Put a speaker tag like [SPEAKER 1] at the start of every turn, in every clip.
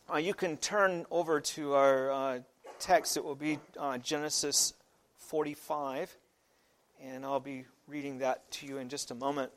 [SPEAKER 1] You can turn over to our text. It will be Genesis 45, and I'll be reading that to you in just a moment.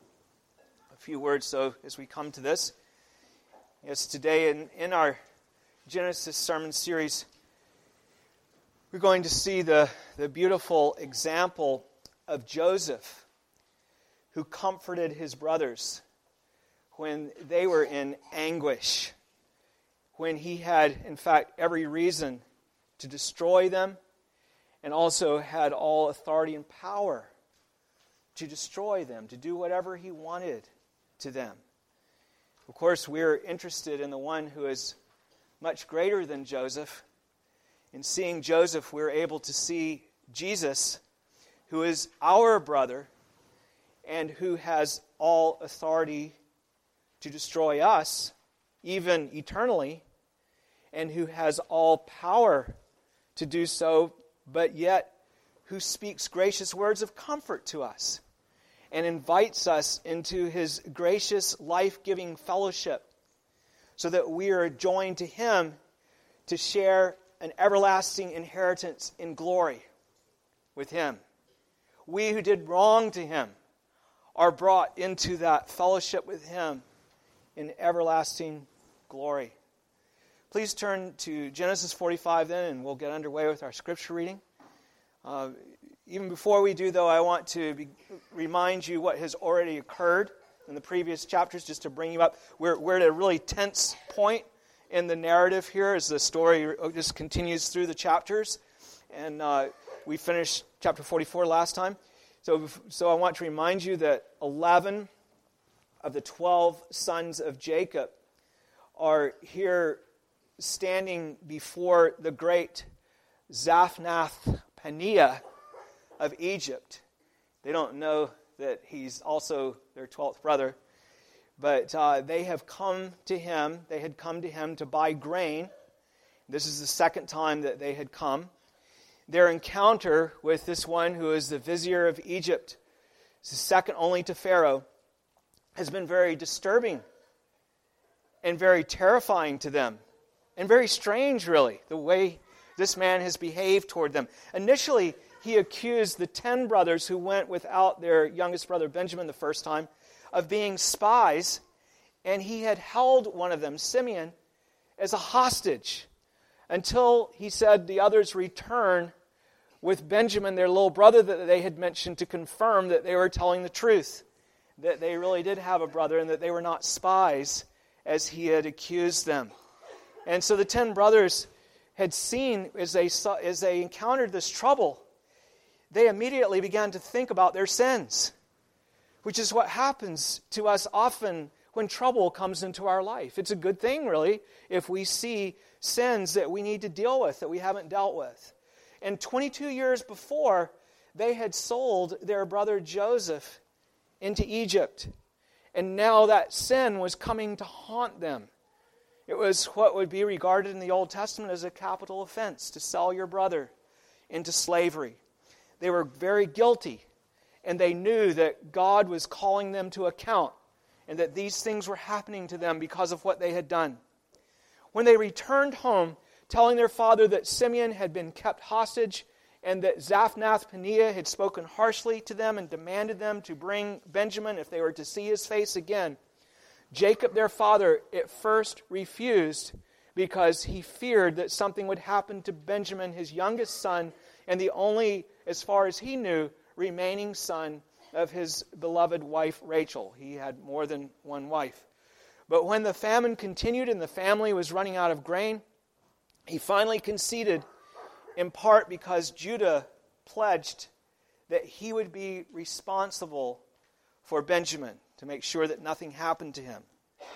[SPEAKER 1] A few words, though, as we come to this. Yes, today in our Genesis sermon series, we're going to see the beautiful example of Joseph, who comforted his brothers when they were in anguish, when he had, in fact, every reason to destroy them, and also had all authority and power to destroy them, to do whatever he wanted to them. Of course, we're interested in the one who is much greater than Joseph. In seeing Joseph, we're able to see Jesus, who is our brother, and who has all authority to destroy us, even eternally, and who has all power to do so, but yet who speaks gracious words of comfort to us and invites us into his gracious, life-giving fellowship so that we are joined to him to share an everlasting inheritance in glory with him. We who did wrong to him are brought into that fellowship with him in everlasting glory. Please turn to Genesis 45 then, and we'll get underway with our scripture reading. Even before we do, though, I want to remind you what has already occurred in the previous chapters, just to bring you up. We're at a really tense point in the narrative here as the story just continues through the chapters. And we finished chapter 44 last time. So I want to remind you that 11 of the 12 sons of Jacob are here standing before the great Zaphnath-Paneah of Egypt. They don't know that he's also their 12th brother, but they have come to him. They had come to him to buy grain. This is the second time that they had come. Their encounter with this one who is the vizier of Egypt, second only to Pharaoh, has been very disturbing and very terrifying to them. And very strange, really, the way this man has behaved toward them. Initially, he accused the 10 brothers who went without their youngest brother Benjamin the first time of being spies, and he had held one of them, Simeon, as a hostage until, he said, the others return with Benjamin, their little brother that they had mentioned, to confirm that they were telling the truth, that they really did have a brother and that they were not spies as he had accused them. And so the 10 brothers had seen, as they encountered this trouble, they immediately began to think about their sins, which is what happens to us often when trouble comes into our life. It's a good thing, really, if we see sins that we need to deal with, that we haven't dealt with. And 22 years before, they had sold their brother Joseph into Egypt. And now that sin was coming to haunt them. It was what would be regarded in the Old Testament as a capital offense, to sell your brother into slavery. They were very guilty, and they knew that God was calling them to account, and that these things were happening to them because of what they had done. When they returned home, telling their father that Simeon had been kept hostage, and that Zaphnath-Paneah had spoken harshly to them and demanded them to bring Benjamin if they were to see his face again, Jacob, their father, at first refused because he feared that something would happen to Benjamin, his youngest son, and the only, as far as he knew, remaining son of his beloved wife Rachel. He had more than one wife. But when the famine continued and the family was running out of grain, he finally conceded, in part because Judah pledged that he would be responsible for Benjamin, to make sure that nothing happened to him.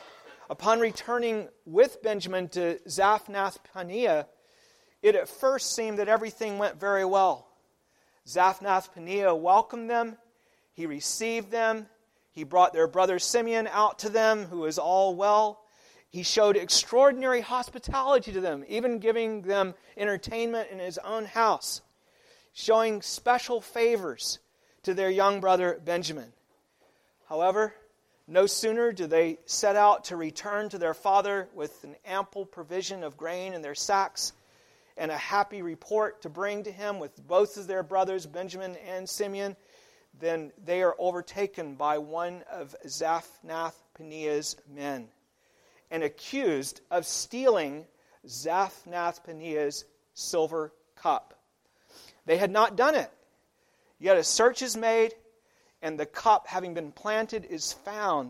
[SPEAKER 1] Upon returning with Benjamin to Zaphnath-Paneah, it at first seemed that everything went very well. Zaphnath-Paneah welcomed them. He received them. He brought their brother Simeon out to them, who was all well. He showed extraordinary hospitality to them, even giving them entertainment in his own house, showing special favors to their young brother Benjamin. However, No sooner do they set out to return to their father with an ample provision of grain in their sacks and a happy report to bring to him with both of their brothers, Benjamin and Simeon, then they are overtaken by one of Zaphnath-Paneah's men and accused of stealing Zaphnath-Paneah's silver cup. They had not done it, yet a search is made, and the cup, having been planted, is found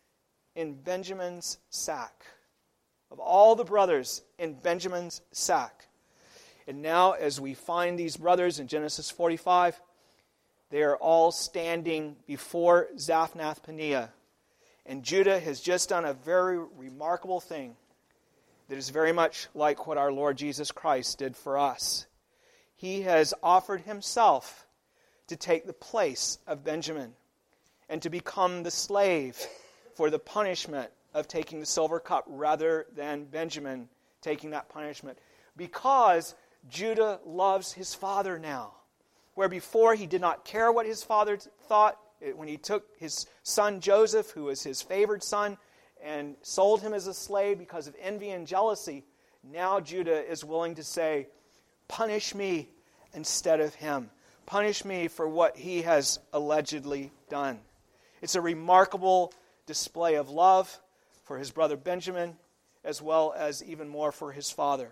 [SPEAKER 1] in Benjamin's sack. Of all the brothers, in Benjamin's sack. And now, as we find these brothers in Genesis 45, they are all standing before Zaphnath-Paneah. And Judah has just done a very remarkable thing that is very much like what our Lord Jesus Christ did for us. He has offered himself to take the place of Benjamin and to become the slave for the punishment of taking the silver cup rather than Benjamin taking that punishment. Because Judah loves his father now. Where before he did not care what his father thought, when he took his son Joseph, who was his favored son, and sold him as a slave because of envy and jealousy, now Judah is willing to say, punish me instead of him. Punish me for what he has allegedly done. It's a remarkable display of love for his brother Benjamin, as well as even more for his father.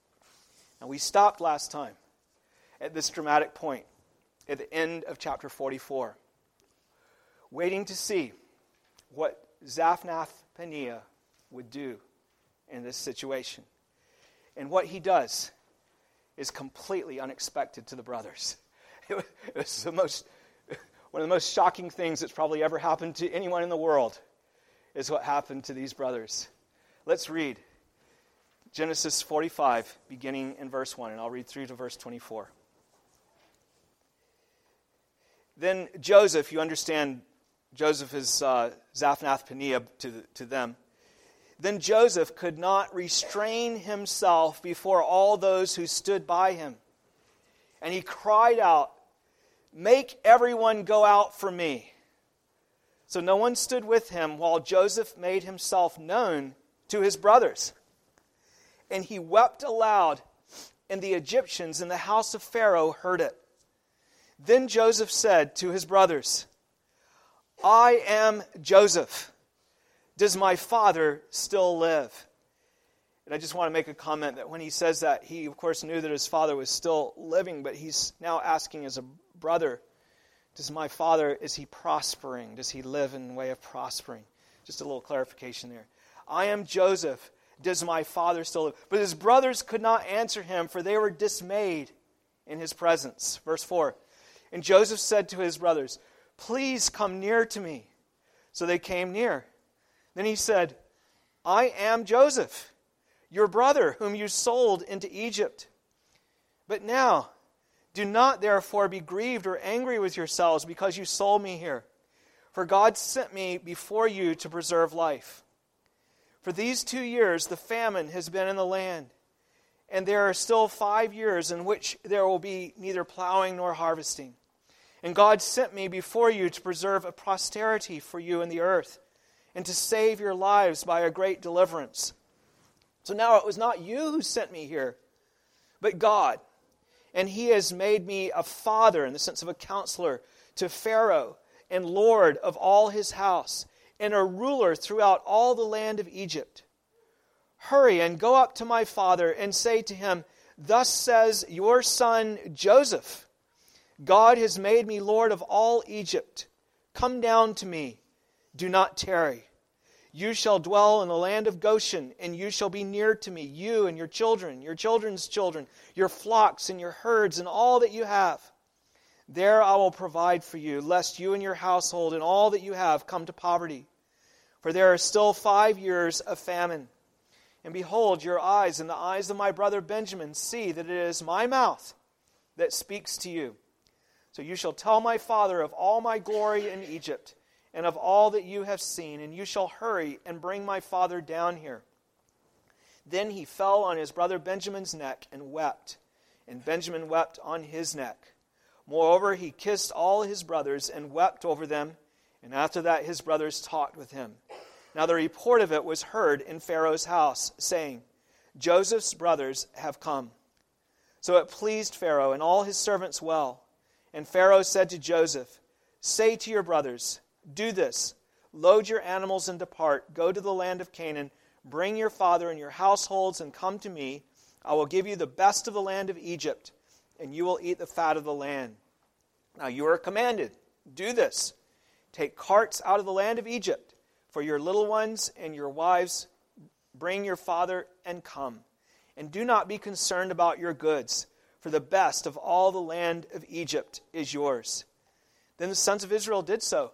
[SPEAKER 1] Now, we stopped last time at this dramatic point at the end of chapter 44, waiting to see what Zaphnath-Paneah would do in this situation. And what he does is completely unexpected to the brothers. It was one of the most shocking things that's probably ever happened to anyone in the world is what happened to these brothers. Let's read Genesis 45, beginning in verse 1, and I'll read through to verse 24. Then Joseph, you understand, Joseph is Zaphnath-Paneah to them. Then Joseph could not restrain himself before all those who stood by him. And he cried out, "Make everyone go out from me." So no one stood with him while Joseph made himself known to his brothers. And he wept aloud, and the Egyptians in the house of Pharaoh heard it. Then Joseph said to his brothers, "I am Joseph. Does my father still live?" And I just want to make a comment that when he says that, he of course knew that his father was still living, but he's now asking as a brother, does my father, is he prospering? Does he live in the way of prospering? Just a little clarification there. I am Joseph. Does my father still live? But his brothers could not answer him, for they were dismayed in his presence. Verse 4. And Joseph said to his brothers, "Please come near to me." So they came near. Then he said, "I am Joseph, your brother, whom you sold into Egypt. But now, do not therefore be grieved or angry with yourselves because you sold me here. For God sent me before you to preserve life. For these 2 years the famine has been in the land, and there are still 5 years in which there will be neither plowing nor harvesting. And God sent me before you to preserve a posterity for you in the earth, and to save your lives by a great deliverance. So now it was not you who sent me here, but God. And he has made me a father, in the sense of a counselor, to Pharaoh, and Lord of all his house, and a ruler throughout all the land of Egypt. Hurry and go up to my father and say to him, Thus says your son Joseph, God has made me Lord of all Egypt. Come down to me. Do not tarry. You shall dwell in the land of Goshen, and you shall be near to me, you and your children, your children's children, your flocks and your herds, and all that you have. There I will provide for you, lest you and your household and all that you have come to poverty. For there are still 5 years of famine. And behold, your eyes and the eyes of my brother Benjamin see that it is my mouth that speaks to you. So you shall tell my father of all my glory in Egypt, and of all that you have seen, and you shall hurry and bring my father down here. Then he fell on his brother Benjamin's neck and wept, and Benjamin wept on his neck. Moreover, he kissed all his brothers and wept over them, And after that his brothers talked with him. Now the report of it was heard in Pharaoh's house, saying, Joseph's brothers have come. So it pleased Pharaoh and all his servants well. And Pharaoh said to Joseph, say to your brothers, do this, load your animals and depart, go to the land of Canaan, bring your father and your households and come to me. I will give you the best of the land of Egypt, and you will eat the fat of the land. Now you are commanded, do this. Take carts out of the land of Egypt for your little ones and your wives. Bring your father and come. And do not be concerned about your goods, for the best of all the land of Egypt is yours. Then the sons of Israel did so.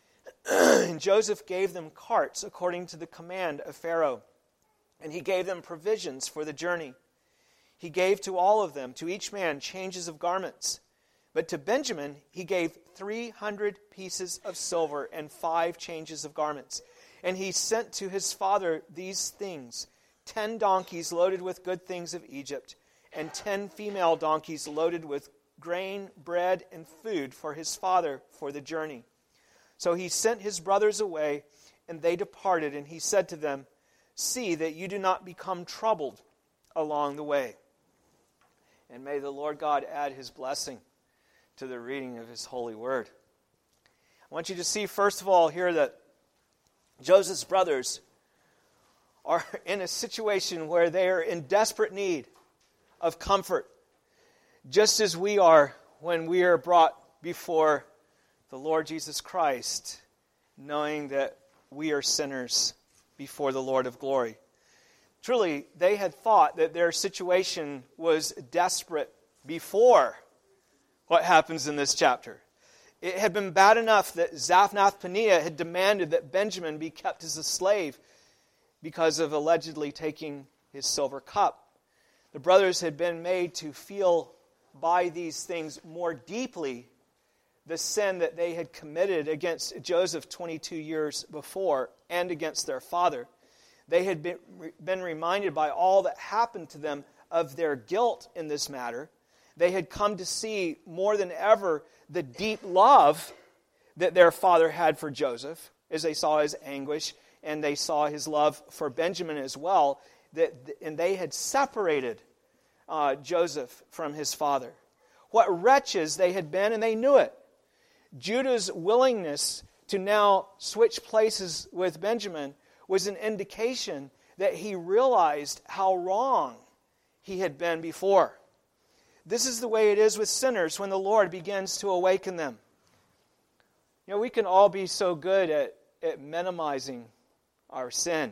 [SPEAKER 1] And Joseph gave them carts according to the command of Pharaoh. And he gave them provisions for the journey. He gave to all of them, to each man, changes of garments. But to Benjamin he gave 300 pieces of silver and 5 changes of garments. And he sent to his father these things, 10 donkeys loaded with good things of Egypt, and 10 female donkeys loaded with grain, bread, and food for his father for the journey. So he sent his brothers away, and they departed, and he said to them, see that you do not become troubled along the way. And may the Lord God add his blessing to the reading of his holy word. I want you to see, first of all, here that Joseph's brothers are in a situation where they are in desperate need of comfort, just as we are when we are brought before the Lord Jesus Christ, knowing that we are sinners before the Lord of glory. Truly, they had thought that their situation was desperate before what happens in this chapter. It had been bad enough that Zaphnath-Paneah had demanded that Benjamin be kept as a slave because of allegedly taking his silver cup. The brothers had been made to feel by these things more deeply the sin that they had committed against Joseph 22 years before and against their father. They had been reminded by all that happened to them of their guilt in this matter. They had come to see more than ever the deep love that their father had for Joseph, as they saw his anguish, and they saw his love for Benjamin as well, and they had separated Joseph from his father. What wretches they had been, and they knew it. Judah's willingness to now switch places with Benjamin was an indication that he realized how wrong he had been before. This is the way it is with sinners when the Lord begins to awaken them. You know, we can all be so good at minimizing our sin,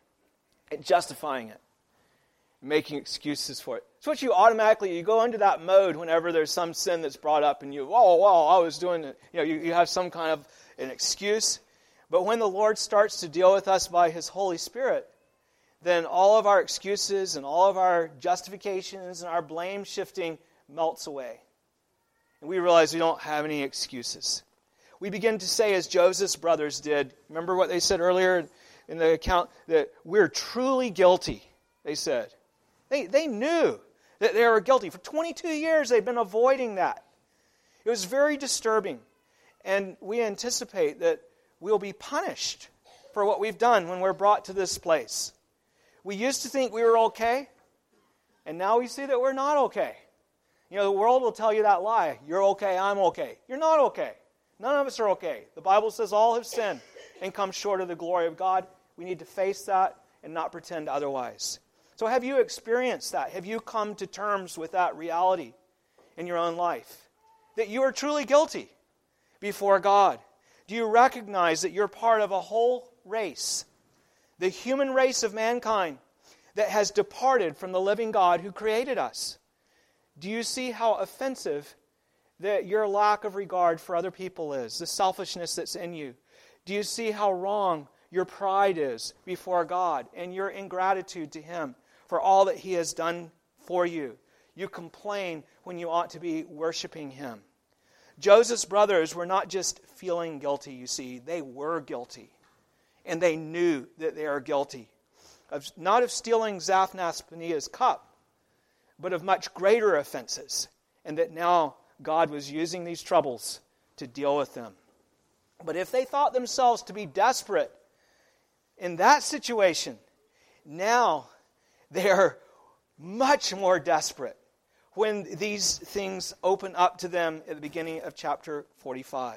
[SPEAKER 1] at justifying it, making excuses for it. It's what you go into that mode whenever there's some sin that's brought up and I was doing it. You have some kind of an excuse. But when the Lord starts to deal with us by his Holy Spirit, then all of our excuses and all of our justifications and our blame shifting melts away. And we realize we don't have any excuses. We begin to say, as Joseph's brothers did, remember what they said earlier in the account, that we're truly guilty, they said. They knew that they were guilty. For 22 years they've been avoiding that. It was very disturbing. And we anticipate that we'll be punished for what we've done when we're brought to this place. We used to think we were okay, and now we see that we're not okay. The world will tell you that lie. You're okay, I'm okay. You're not okay. None of us are okay. The Bible says all have sinned and come short of the glory of God. We need to face that and not pretend otherwise. So have you experienced that? Have you come to terms with that reality in your own life? That you are truly guilty before God? Do you recognize that you're part of a whole race, the human race of mankind, that has departed from the living God who created us? Do you see how offensive that your lack of regard for other people is, the selfishness that's in you? Do you see how wrong your pride is before God and your ingratitude to him for all that he has done for you? You complain when you ought to be worshiping him. Joseph's brothers were not just feeling guilty, you see. They were guilty. And they knew that they are guilty. Not of stealing Zaphnath-Paneah's cup, but of much greater offenses. And that now God was using these troubles to deal with them. But if they thought themselves to be desperate in that situation, now they are much more desperate when these things open up to them at the beginning of chapter 45.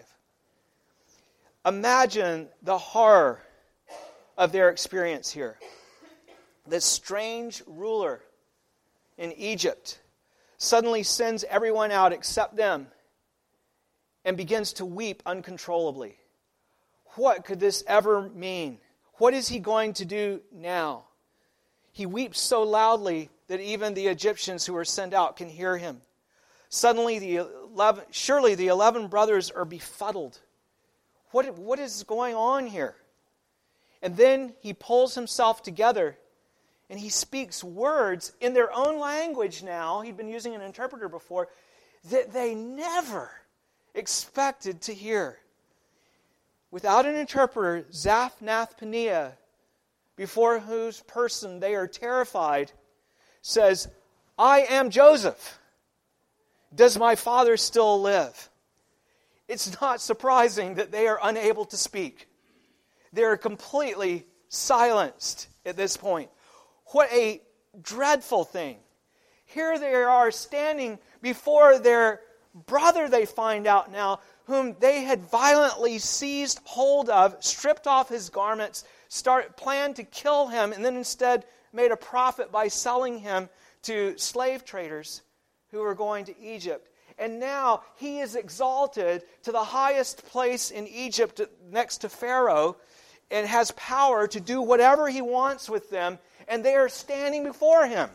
[SPEAKER 1] Imagine the horror of their experience here. This strange ruler in Egypt suddenly sends everyone out except them and begins to weep uncontrollably. What could this ever mean? What is he going to do now? He weeps so loudly that even the Egyptians who are sent out can hear him. Suddenly, surely the 11 brothers are befuddled. What is going on here? And then he pulls himself together and he speaks words in their own language now. He'd been using an interpreter before, that they never expected to hear. Without an interpreter, Zaphnath-Paneah, before whose person they are terrified, says, "I am Joseph. Does my father still live?" It's not surprising that they are unable to speak. They are completely silenced at this point. What a dreadful thing. Here they are standing before their brother, they find out now, whom they had violently seized hold of, stripped off his garments, planned to kill him, and then instead made a profit by selling him to slave traders who were going to Egypt. And now he is exalted to the highest place in Egypt next to Pharaoh and has power to do whatever he wants with them, and they are standing before him.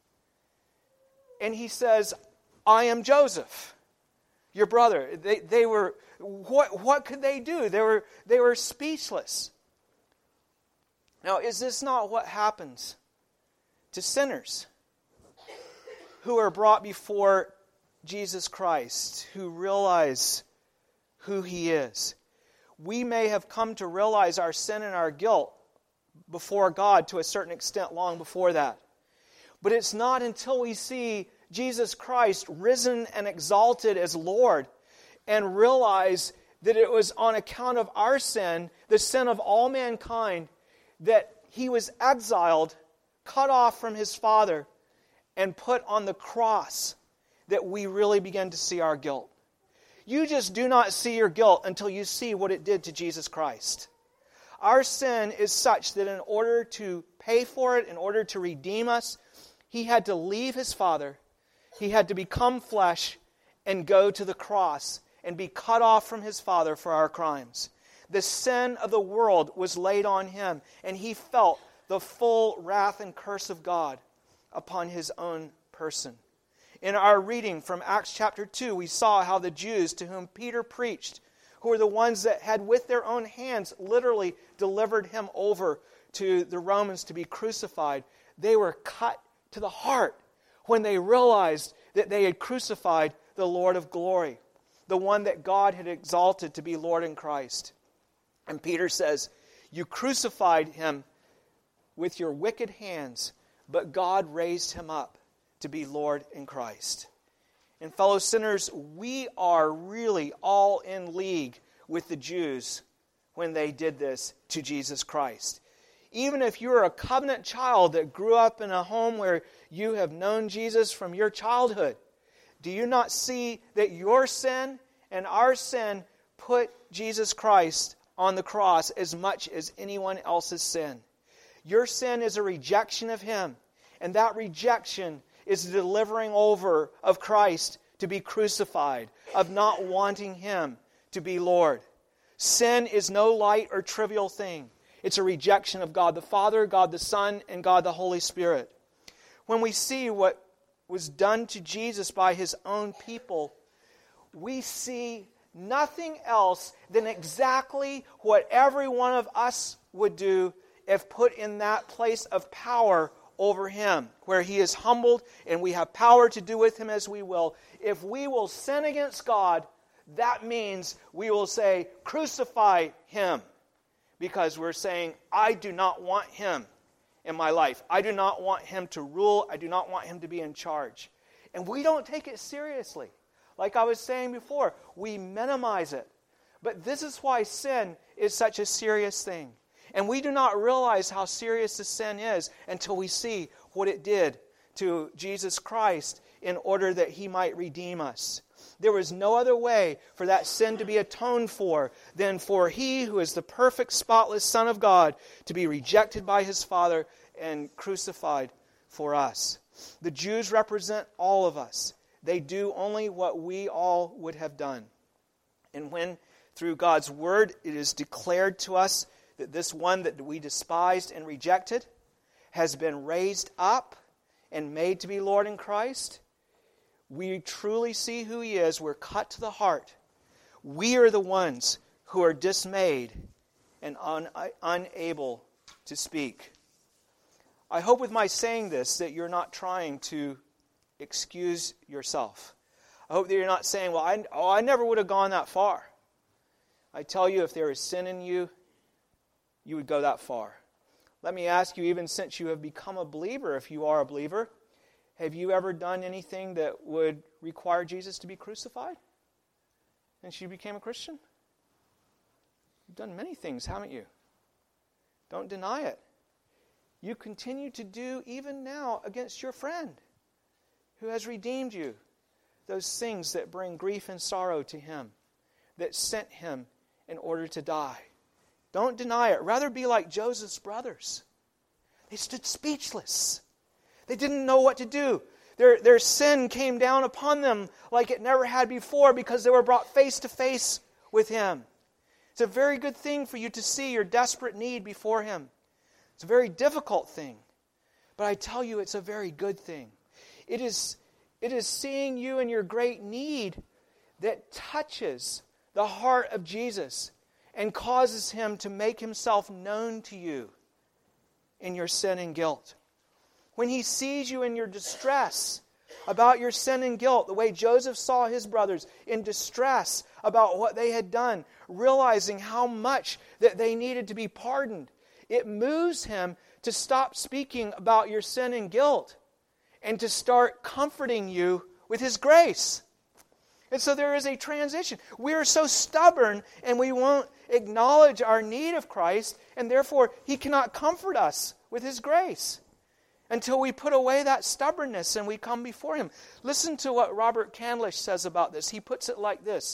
[SPEAKER 1] And he says, "I am Joseph, your brother." They were, what could they do? They were speechless. Now, is this not what happens to sinners who are brought before Jesus Christ, who realize who He is? We may have come to realize our sin and our guilt before God to a certain extent long before that. But it's not until we see Jesus Christ risen and exalted as Lord and realize that it was on account of our sin, the sin of all mankind, that He was exiled, cut off from His Father, and put on the cross, that we really begin to see our guilt. You just do not see your guilt until you see what it did to Jesus Christ. Our sin is such that in order to pay for it, in order to redeem us, He had to leave His Father, He had to become flesh and go to the cross and be cut off from His Father for our crimes. The sin of the world was laid on Him, and He felt the full wrath and curse of God upon His own person. In our reading from Acts chapter 2, we saw how the Jews to whom Peter preached, who were the ones that had with their own hands literally delivered Him over to the Romans to be crucified, they were cut to the heart when they realized that they had crucified the Lord of glory, the one that God had exalted to be Lord in Christ. And Peter says, "You crucified Him with your wicked hands, but God raised Him up to be Lord in Christ." And fellow sinners, we are really all in league with the Jews when they did this to Jesus Christ. Even if you're a covenant child that grew up in a home where you have known Jesus from your childhood, do you not see that your sin and our sin put Jesus Christ on the cross as much as anyone else's sin? Your sin is a rejection of Him, and that rejection is the delivering over of Christ to be crucified, of not wanting Him to be Lord. Sin is no light or trivial thing. It's a rejection of God the Father, God the Son, and God the Holy Spirit. When we see what was done to Jesus by His own people, we see nothing else than exactly what every one of us would do if put in that place of power over Him, where He is humbled and we have power to do with Him as we will. If we will sin against God, that means we will say, "Crucify Him," because we're saying, "I do not want Him in my life. I do not want Him to rule. I do not want Him to be in charge." And we don't take it seriously. Like I was saying before, we minimize it. But this is why sin is such a serious thing. And we do not realize how serious the sin is until we see what it did to Jesus Christ in order that He might redeem us. There was no other way for that sin to be atoned for than for He who is the perfect, spotless Son of God to be rejected by His Father and crucified for us. The Jews represent all of us. They do only what we all would have done. And when, through God's Word, it is declared to us that this one that we despised and rejected has been raised up and made to be Lord in Christ, we truly see who He is. We're cut to the heart. We are the ones who are dismayed and unable to speak. I hope with my saying this that you're not trying to excuse yourself. I hope that you're not saying, well, I never would have gone that far. I tell you, if there is sin in you, you would go that far. Let me ask you, even since you have become a believer, if you are a believer, have you ever done anything that would require Jesus to be crucified since you became a Christian? You've done many things, haven't you? Don't deny it. You continue to do even now against your friend who has redeemed you those things that bring grief and sorrow to Him, that sent Him in order to die. Don't deny it. Rather be like Joseph's brothers. They stood speechless. They didn't know what to do. Their sin came down upon them like it never had before because they were brought face to face with Him. It's a very good thing for you to see your desperate need before Him. It's a very difficult thing. But I tell you, it's a very good thing. It is seeing you in your great need that touches the heart of Jesus and causes Him to make Himself known to you in your sin and guilt. When He sees you in your distress about your sin and guilt, the way Joseph saw his brothers in distress about what they had done, realizing how much that they needed to be pardoned, it moves Him to stop speaking about your sin and guilt and to start comforting you with His grace. And so there is a transition. We are so stubborn and we won't acknowledge our need of Christ, and therefore He cannot comfort us with His grace until we put away that stubbornness and we come before Him. Listen to what Robert Candlish says about this. He puts it like this: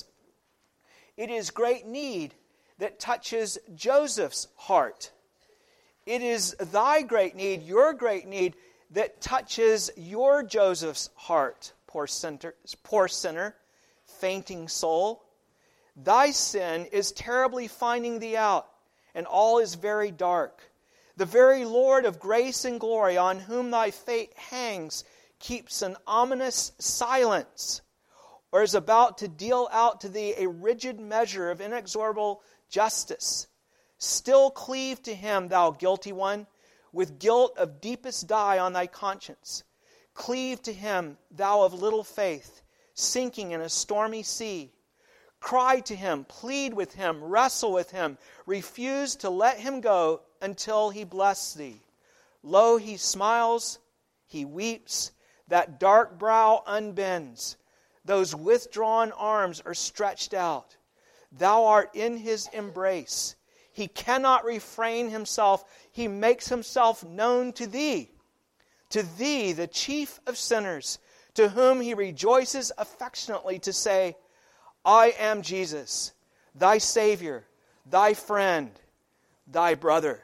[SPEAKER 1] it is great need that touches Joseph's heart. It is thy great need, your great need, that touches your Joseph's heart, poor sinner, fainting soul. Thy sin is terribly finding thee out, and all is very dark. The very Lord of grace and glory, on whom thy fate hangs, keeps an ominous silence, or is about to deal out to thee a rigid measure of inexorable justice. Still cleave to Him, thou guilty one, with guilt of deepest dye on thy conscience. Cleave to Him, thou of little faith, sinking in a stormy sea. Cry to Him, plead with Him, wrestle with Him. Refuse to let Him go until He bless thee. Lo, He smiles, He weeps, that dark brow unbends. Those withdrawn arms are stretched out. Thou art in His embrace. He cannot refrain Himself. He makes Himself known to thee. To thee, the chief of sinners, to whom He rejoices affectionately to say, I am Jesus, thy Savior, thy friend, thy brother.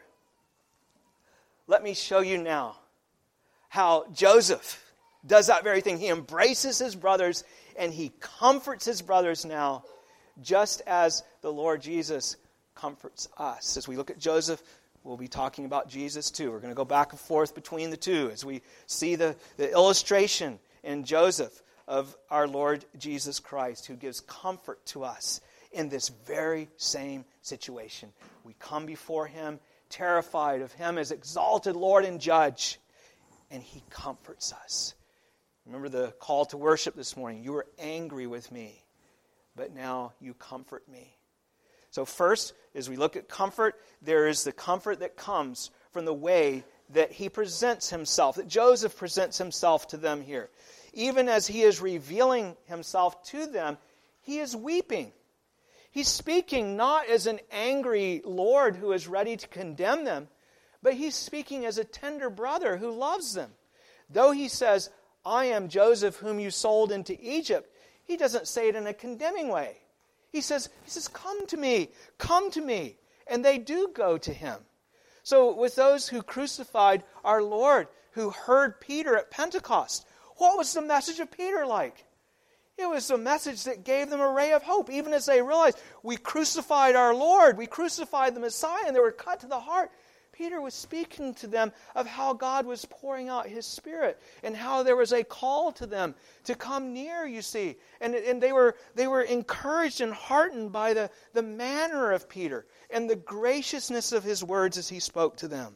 [SPEAKER 1] Let me show you now how Joseph does that very thing. He embraces his brothers and he comforts his brothers now, just as the Lord Jesus comforts us. As we look at Joseph, we'll be talking about Jesus too. We're going to go back and forth between the two as we see the illustration in Joseph of our Lord Jesus Christ, who gives comfort to us in this very same situation. We come before Him, terrified of Him as exalted Lord and Judge, and He comforts us. Remember the call to worship this morning. You were angry with me, but now you comfort me. So first, as we look at comfort, there is the comfort that comes from the way that he presents himself, that Joseph presents himself to them here. Even as he is revealing himself to them, he is weeping. He's speaking not as an angry Lord who is ready to condemn them, but he's speaking as a tender brother who loves them. Though he says, I am Joseph whom you sold into Egypt, he doesn't say it in a condemning way. He says, come to me, come to me. And they do go to him. So with those who crucified our Lord, who heard Peter at Pentecost, what was the message of Peter like? It was a message that gave them a ray of hope, even as they realized, we crucified our Lord, we crucified the Messiah, and they were cut to the heart. Peter was speaking to them of how God was pouring out His Spirit and how there was a call to them to come near, you see. And they were encouraged and heartened by the manner of Peter and the graciousness of his words as he spoke to them.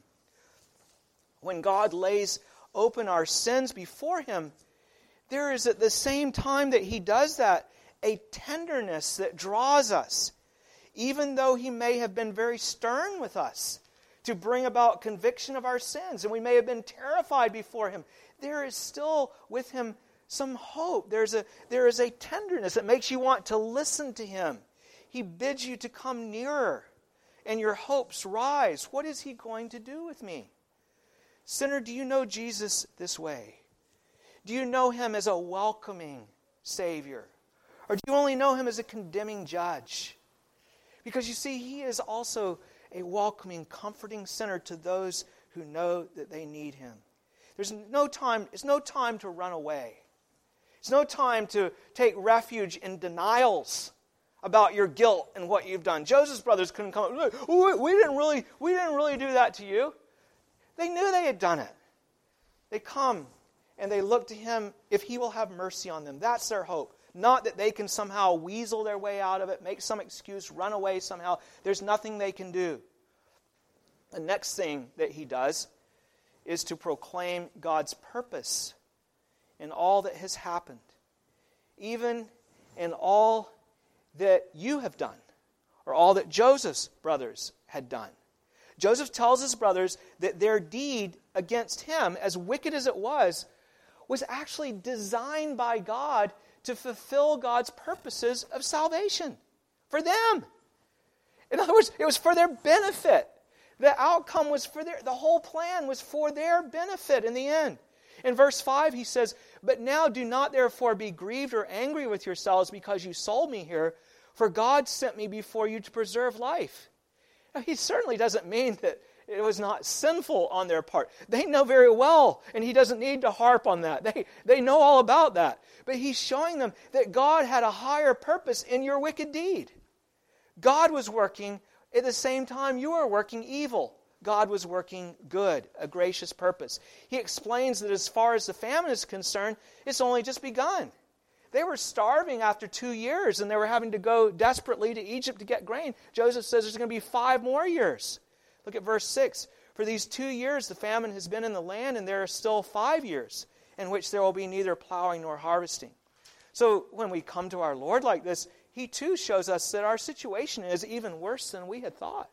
[SPEAKER 1] When God lays open our sins before Him, there is at the same time that He does that, a tenderness that draws us, even though He may have been very stern with us to bring about conviction of our sins, and we may have been terrified before Him. There is still with Him some hope. There is a tenderness that makes you want to listen to Him. He bids you to come nearer, and your hopes rise. What is He going to do with me? Sinner, do you know Jesus this way? Do you know Him as a welcoming Savior? Or do you only know Him as a condemning judge? Because you see, He is also a welcoming, comforting sinner to those who know that they need Him. It's no time to run away. It's no time to take refuge in denials about your guilt and what you've done. Joseph's brothers couldn't come up. We didn't really do that to you. They knew they had done it. They come and they look to Him if He will have mercy on them. That's their hope. Not that they can somehow weasel their way out of it, make some excuse, run away somehow. There's nothing they can do. The next thing that He does is to proclaim God's purpose in all that has happened, even in all that you have done, or all that Joseph's brothers had done. Joseph tells his brothers that their deed against him, as wicked as it was actually designed by God to fulfill God's purposes of salvation for them. In other words, it was for their benefit. The outcome was the whole plan was for their benefit in the end. In verse 5 he says, "But now do not therefore be grieved or angry with yourselves because you sold me here, for God sent me before you to preserve life." Now, he certainly doesn't mean that it was not sinful on their part. They know very well, and he doesn't need to harp on that. They know all about that. But he's showing them that God had a higher purpose in your wicked deed. God was working at the same time you were working evil. God was working good, a gracious purpose. He explains that as far as the famine is concerned, it's only just begun. They were starving after 2 years, and they were having to go desperately to Egypt to get grain. Joseph says there's going to be 5 more years. Look at verse 6. "For these 2 years the famine has been in the land, and there are still 5 years in which there will be neither plowing nor harvesting." So when we come to our Lord like this, He too shows us that our situation is even worse than we had thought.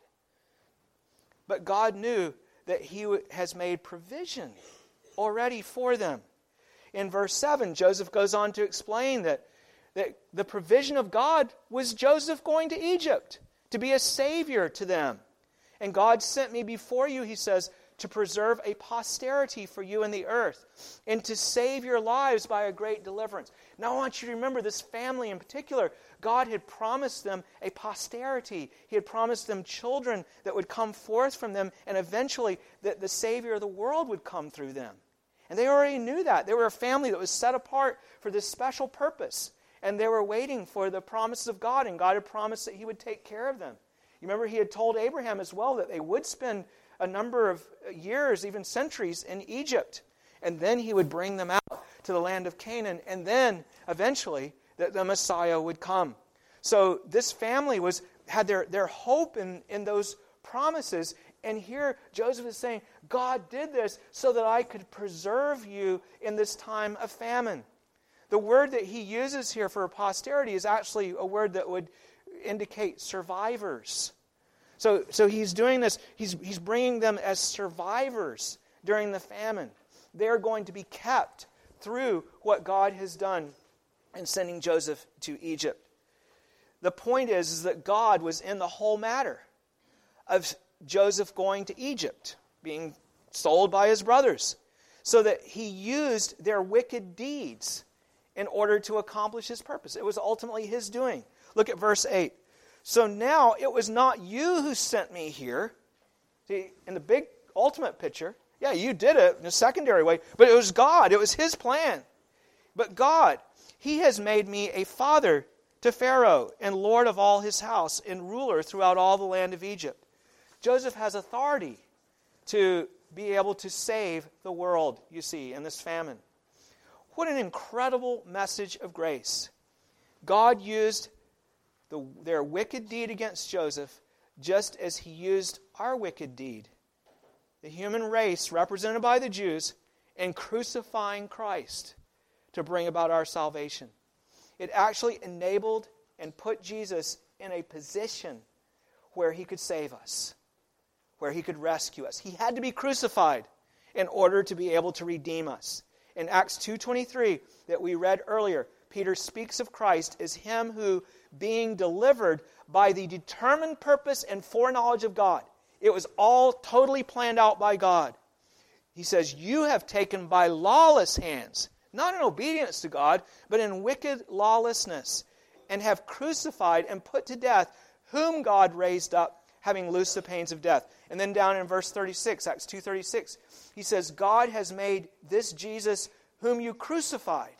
[SPEAKER 1] But God knew that He has made provision already for them. In verse 7, Joseph goes on to explain that the provision of God was Joseph going to Egypt to be a savior to them. "And God sent me before you," he says, "to preserve a posterity for you in the earth, and to save your lives by a great deliverance." Now I want you to remember this family in particular. God had promised them a posterity. He had promised them children that would come forth from them, and eventually that the Savior of the world would come through them. And they already knew that. They were a family that was set apart for this special purpose. And they were waiting for the promises of God, and God had promised that He would take care of them. You remember He had told Abraham as well that they would spend a number of years, even centuries, in Egypt. And then He would bring them out to the land of Canaan. And then, eventually, that the Messiah would come. So this family had their hope in those promises. And here Joseph is saying, God did this so that I could preserve you in this time of famine. The word that he uses here for posterity is actually a word that would indicate survivors. So he's doing this, he's bringing them as survivors during the famine. They're going to be kept through what God has done in sending Joseph to Egypt. The point is that God was in the whole matter of Joseph going to Egypt, being sold by his brothers, so that he used their wicked deeds in order to accomplish his purpose. It was ultimately his doing. Look at verse 8. So now it was not you who sent me here. See, in the big ultimate picture, yeah, you did it in a secondary way, but it was God. It was his plan. But God, he has made me a father to Pharaoh and lord of all his house and ruler throughout all the land of Egypt. Joseph has authority to be able to save the world, you see, in this famine. What an incredible message of grace. God used their wicked deed against Joseph just as he used our wicked deed, the human race represented by the Jews, in crucifying Christ to bring about our salvation. It actually enabled and put Jesus in a position where he could save us, where he could rescue us. He had to be crucified in order to be able to redeem us. In Acts 2:23 that we read earlier, Peter speaks of Christ as him who, being delivered by the determined purpose and foreknowledge of God. It was all totally planned out by God. He says, you have taken by lawless hands, not in obedience to God, but in wicked lawlessness, and have crucified and put to death whom God raised up, having loosed the pains of death. And then down in verse 36, Acts 2:36, he says, God has made this Jesus whom you crucified,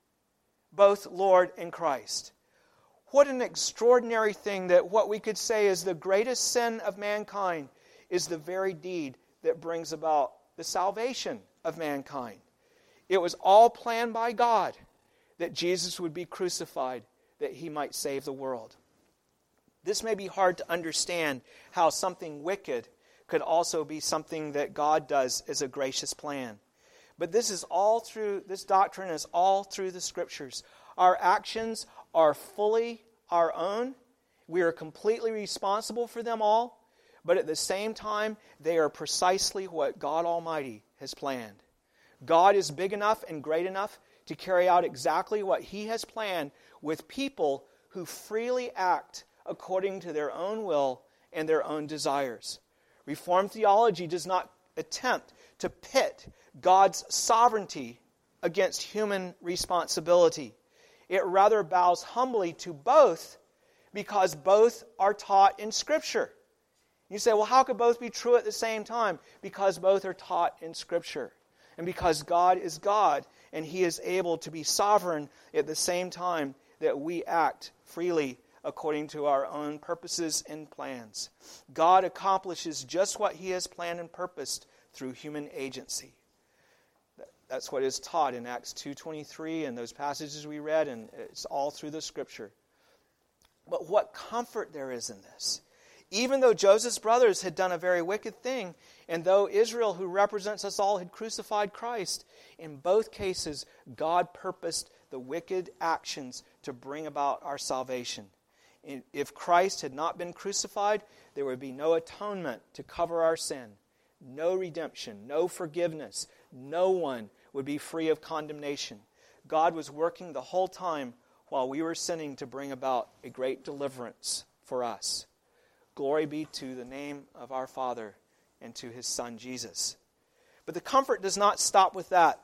[SPEAKER 1] both Lord and Christ. What an extraordinary thing that what we could say is the greatest sin of mankind is the very deed that brings about the salvation of mankind. It was all planned by God that Jesus would be crucified, that he might save the world. This may be hard to understand, how something wicked could also be something that God does as a gracious plan. But this doctrine is all through the Scriptures. Our actions are fully our own. We are completely responsible for them all. But at the same time, they are precisely what God Almighty has planned. God is big enough and great enough to carry out exactly what he has planned with people who freely act according to their own will and their own desires. Reformed theology does not attempt to pit God's sovereignty against human responsibility. It rather bows humbly to both, because both are taught in Scripture. You say, well, how could both be true at the same time? Because both are taught in Scripture. And because God is God, and he is able to be sovereign at the same time that we act freely according to our own purposes and plans. God accomplishes just what he has planned and purposed through human agency. That's what is taught in Acts 2:23 and those passages we read, and it's all through the Scripture. But what comfort there is in this. Even though Joseph's brothers had done a very wicked thing, and though Israel, who represents us all, had crucified Christ, in both cases, God purposed the wicked actions to bring about our salvation. If Christ had not been crucified, there would be no atonement to cover our sin, no redemption, no forgiveness. No one would be free of condemnation. God was working the whole time while we were sinning to bring about a great deliverance for us. Glory be to the name of our Father and to his Son, Jesus. But the comfort does not stop with that.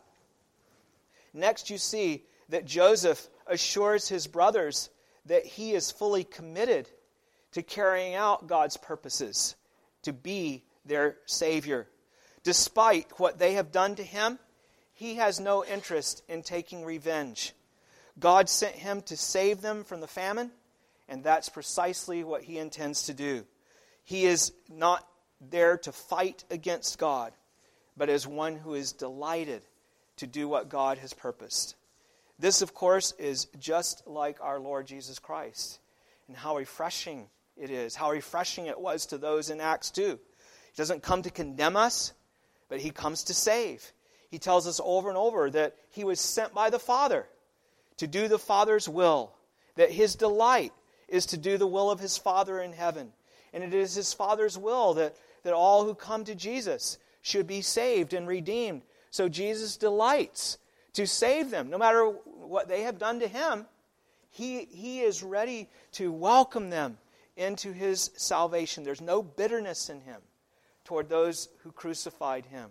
[SPEAKER 1] Next, you see that Joseph assures his brothers that he is fully committed to carrying out God's purposes, to be their Savior. Despite what they have done to him, he has no interest in taking revenge. God sent him to save them from the famine, and that's precisely what he intends to do. He is not there to fight against God, but as one who is delighted to do what God has purposed. This, of course, is just like our Lord Jesus Christ, and how refreshing it is, how refreshing it was to those in Acts 2. He doesn't come to condemn us, but he comes to save. He tells us over and over that he was sent by the Father to do the Father's will, that his delight is to do the will of his Father in heaven. And it is his Father's will that all who come to Jesus should be saved and redeemed. So Jesus delights to save them. No matter what they have done to him, He is ready to welcome them into His salvation. There's no bitterness in Him toward those who crucified Him.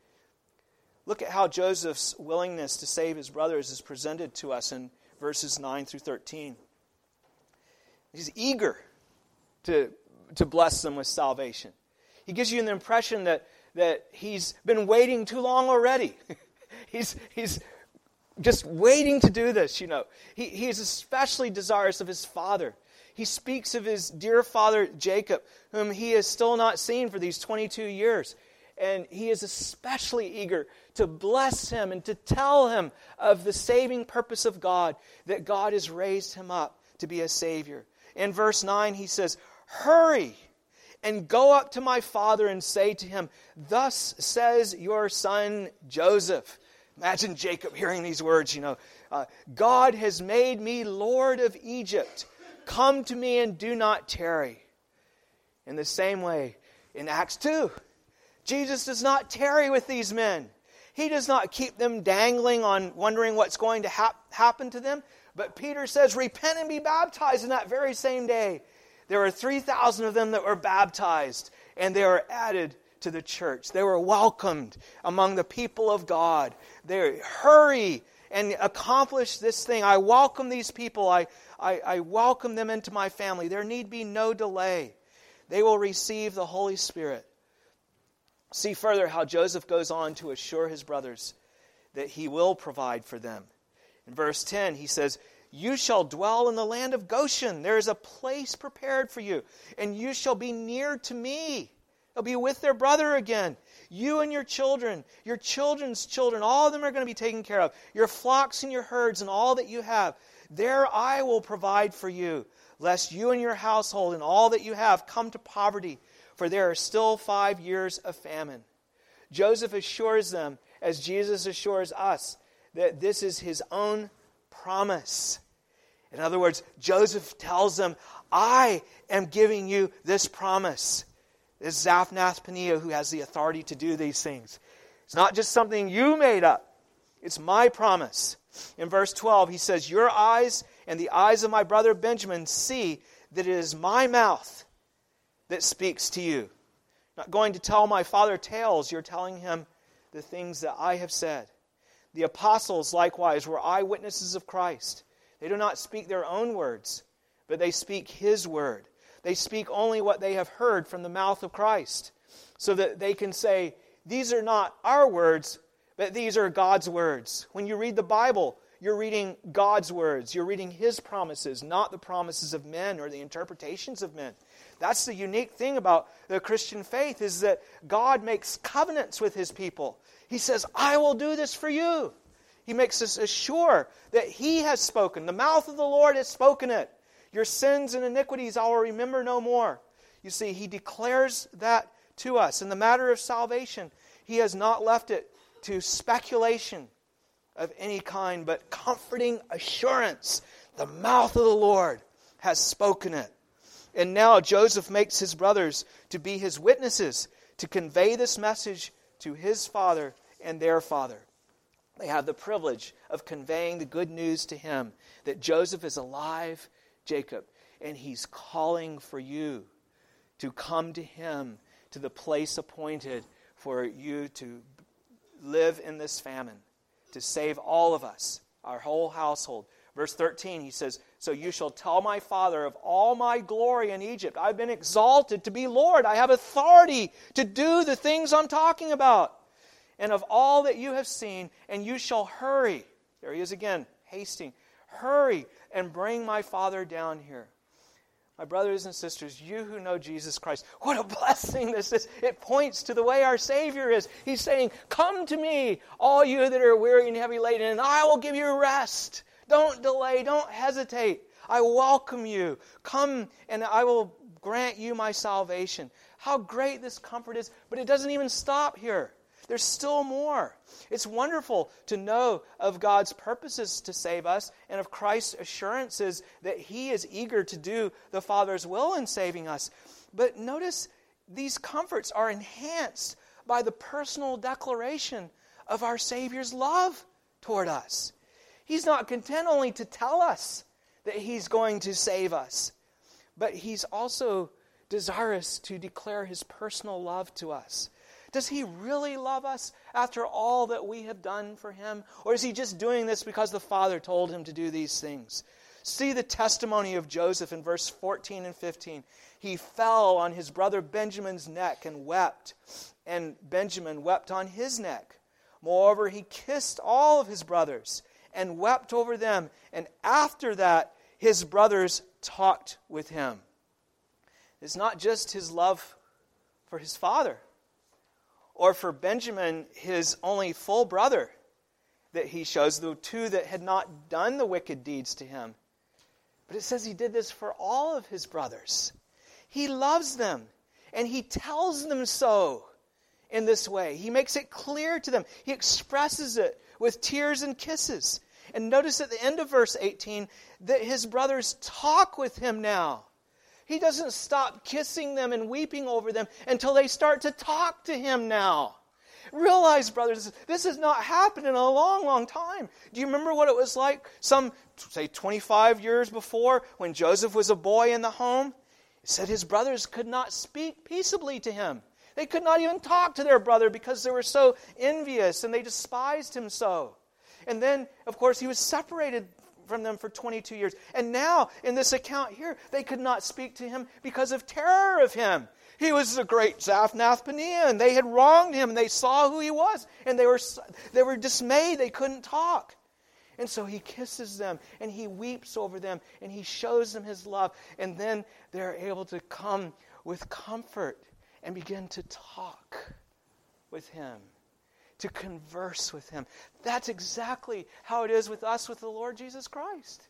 [SPEAKER 1] Look at how Joseph's willingness to save his brothers is presented to us in verses 9 through 13. He's eager to bless them with salvation. He gives you an impression that he's been waiting too long already. He's just waiting to do this, He is especially desirous of his father. He speaks of his dear father Jacob, whom he has still not seen for these 22 years. And he is especially eager to bless him and to tell him of the saving purpose of God, that God has raised him up to be a Savior. In verse 9 he says, "Hurry and go up to my father and say to him, 'Thus says your son Joseph.'" Imagine Jacob hearing these words, "God has made me Lord of Egypt. Come to me and do not tarry." In the same way, in Acts 2, Jesus does not tarry with these men. He does not keep them dangling on wondering what's going to happen to them. But Peter says, "Repent and be baptized," in that very same day. There were 3,000 of them that were baptized, and they were added to the church. They were welcomed among the people of God. They hurry and accomplish this thing. I welcome these people. I welcome them into my family. There need be no delay. They will receive the Holy Spirit. See further how Joseph goes on to assure his brothers that he will provide for them. In verse 10, he says, "You shall dwell in the land of Goshen. There is a place prepared for you, and you shall be near to me." They'll be with their brother again. You and your children, your children's children, all of them are going to be taken care of. Your flocks and your herds and all that you have. There I will provide for you, lest you and your household and all that you have come to poverty. For there are still 5 years of famine. Joseph assures them, as Jesus assures us, that this is his own promise. In other words, Joseph tells them, "I am giving you this promise." This is Zaphnath Paneah who has the authority to do these things. It's not just something you made up. It's my promise. In verse 12, he says, "Your eyes and the eyes of my brother Benjamin see that it is my mouth that speaks to you. Not going to tell my father tales, you're telling him the things that I have said." The apostles likewise were eyewitnesses of Christ. They do not speak their own words, but they speak His word. They speak only what they have heard from the mouth of Christ, so that they can say, "These are not our words, but these are God's words." When you read the Bible, you're reading God's words. You're reading His promises, not the promises of men or the interpretations of men. That's the unique thing about the Christian faith, is that God makes covenants with His people. He says, "I will do this for you." He makes us assure that He has spoken. The mouth of the Lord has spoken it. Your sins and iniquities I will remember no more. You see, He declares that to us. In the matter of salvation, He has not left it to speculation of any kind, but comforting assurance. The mouth of the Lord has spoken it. And now Joseph makes his brothers to be his witnesses, to convey this message to his father and their father. They have the privilege of conveying the good news to him that Joseph is alive, Jacob, and he's calling for you to come to him, to the place appointed for you to live in this famine, to save all of us, our whole household. Verse 13, he says, "So you shall tell my father of all my glory in Egypt. I've been exalted to be Lord. I have authority to do the things I'm talking about. And of all that you have seen, and you shall hurry." There he is again, hasting. "Hurry and bring my father down here." My brothers and sisters, you who know Jesus Christ, what a blessing this is. It points to the way our Savior is. He's saying, "Come to me, all you that are weary and heavy laden, and I will give you rest." Don't delay. Don't hesitate. I welcome you. Come and I will grant you my salvation. How great this comfort is. But it doesn't even stop here. There's still more. It's wonderful to know of God's purposes to save us and of Christ's assurances that He is eager to do the Father's will in saving us. But notice these comforts are enhanced by the personal declaration of our Savior's love toward us. He's not content only to tell us that he's going to save us. But he's also desirous to declare his personal love to us. Does he really love us after all that we have done for him? Or is he just doing this because the Father told him to do these things? See the testimony of Joseph in verse 14 and 15. He fell on his brother Benjamin's neck and wept, and Benjamin wept on his neck. Moreover, he kissed all of his brothers and wept over them, and after that his brothers talked with him. It's not just his love for his father, or for Benjamin, his only full brother, that he shows, the two that had not done the wicked deeds to him. But it says he did this for all of his brothers. He loves them, and he tells them so in this way. He makes it clear to them. He expresses it with tears and kisses. And notice at the end of verse 18 that his brothers talk with him now. He doesn't stop kissing them and weeping over them until they start to talk to him now. Realize, brothers, this has not happened in a long, long time. Do you remember what it was like some, say, 25 years before when Joseph was a boy in the home? It said his brothers could not speak peaceably to him. They could not even talk to their brother because they were so envious and they despised him so. And then, of course, he was separated from them for 22 years. And now, in this account here, they could not speak to him because of terror of him. He was the great Zaphnath-Paneah, and they had wronged him, and they saw who he was, and they were dismayed. They couldn't talk. And so he kisses them, and he weeps over them, and he shows them his love. And then they're able to come with comfort and begin to talk with him, to converse with him. That's exactly how it is with us with the Lord Jesus Christ.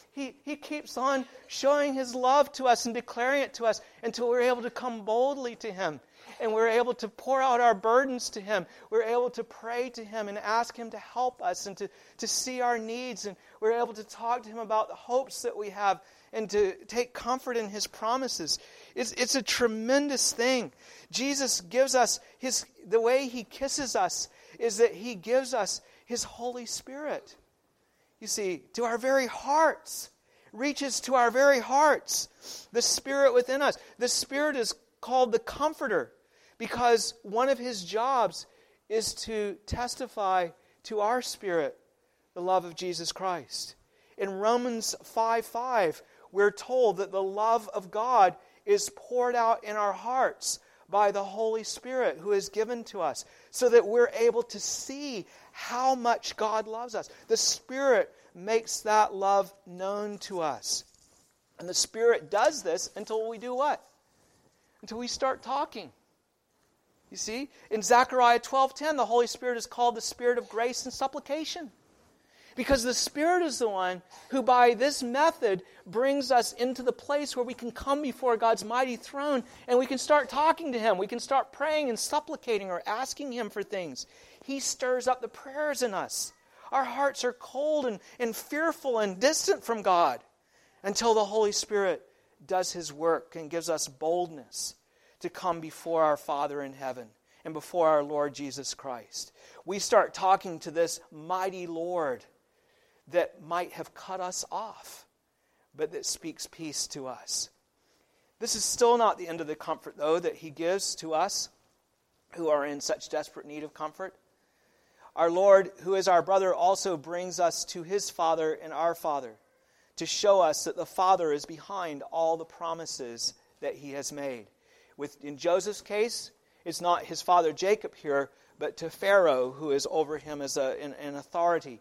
[SPEAKER 1] He keeps on showing his love to us and declaring it to us until we're able to come boldly to him. And we're able to pour out our burdens to him. We're able to pray to him and ask him to help us and to see our needs. And we're able to talk to him about the hopes that we have and to take comfort in his promises. It's a tremendous thing. Jesus gives us the way he kisses us is that he gives us his Holy Spirit. You see, to our very hearts. Reaches to our very hearts. The Spirit within us. The Spirit is called the Comforter because one of his jobs is to testify to our spirit the love of Jesus Christ. In Romans 5:5, we're told that the love of God is poured out in our hearts by the Holy Spirit who is given to us so that we're able to see how much God loves us. The Spirit makes that love known to us. And the Spirit does this until we do what? Until we start talking. You see, in Zechariah 12:10, the Holy Spirit is called the Spirit of grace and supplication. Because the Spirit is the one who by this method brings us into the place where we can come before God's mighty throne and we can start talking to him. We can start praying and supplicating or asking him for things. He stirs up the prayers in us. Our hearts are cold and fearful and distant from God until the Holy Spirit does his work and gives us boldness to come before our Father in heaven and before our Lord Jesus Christ. We start talking to this mighty Lord that might have cut us off, but that speaks peace to us. This is still not the end of the comfort, though, that he gives to us who are in such desperate need of comfort. Our Lord, who is our brother, also brings us to his Father and our Father to show us that the Father is behind all the promises that he has made. In Joseph's case, it's not his father Jacob here, but to Pharaoh, who is over him as an authority.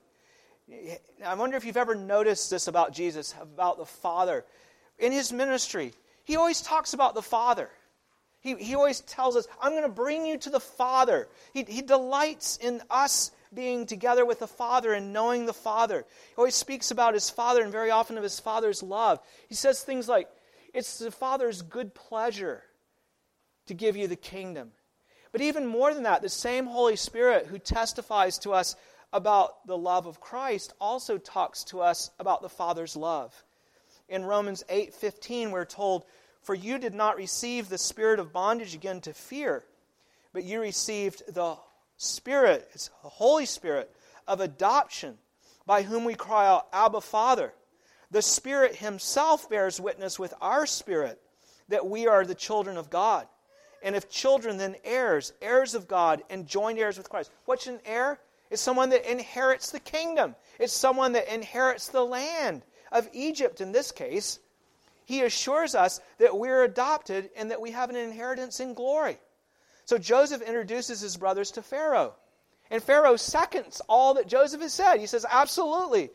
[SPEAKER 1] I wonder if you've ever noticed this about Jesus, about the Father. In his ministry, he always talks about the Father. He always tells us, I'm going to bring you to the Father. He delights in us being together with the Father and knowing the Father. He always speaks about his Father and very often of his Father's love. He says things like, it's the Father's good pleasure to give you the kingdom. But even more than that, the same Holy Spirit who testifies to us about the love of Christ also talks to us about the Father's love. In Romans 8:15, we're told, for you did not receive the spirit of bondage again to fear, but you received the Spirit, it's the Holy Spirit, of adoption, by whom we cry out, Abba, Father. The Spirit himself bears witness with our spirit that we are the children of God. And if children, then heirs, heirs of God, and joint heirs with Christ. What's an heir? It's someone that inherits the kingdom. It's someone that inherits the land of Egypt in this case. He assures us that we're adopted and that we have an inheritance in glory. So Joseph introduces his brothers to Pharaoh. And Pharaoh seconds all that Joseph has said. He says, absolutely.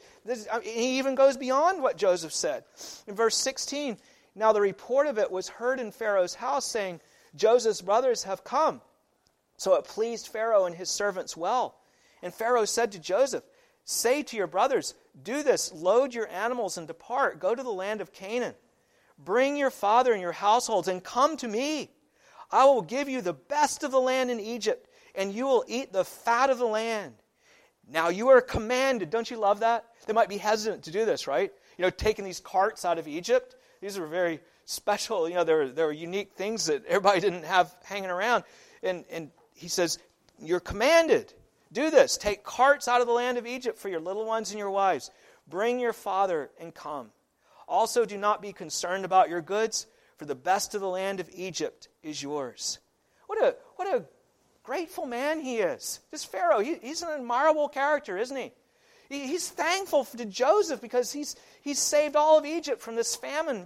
[SPEAKER 1] He even goes beyond what Joseph said. In verse 16, now the report of it was heard in Pharaoh's house, saying, Joseph's brothers have come. So it pleased Pharaoh and his servants well. And Pharaoh said to Joseph, say to your brothers, do this, load your animals and depart, go to the land of Canaan. Bring your father and your households and come to me. I will give you the best of the land in Egypt, and you will eat the fat of the land. Now you are commanded. Don't you love that? They might be hesitant to do this, right? Taking these carts out of Egypt. These were very special. There were unique things that everybody didn't have hanging around. And he says, you're commanded. Do this. Take carts out of the land of Egypt for your little ones and your wives. Bring your father and come. Also do not be concerned about your goods, for the best of the land of Egypt is yours. What a grateful man he is. This Pharaoh, he's an admirable character, isn't he? He's thankful to Joseph because he's saved all of Egypt from this famine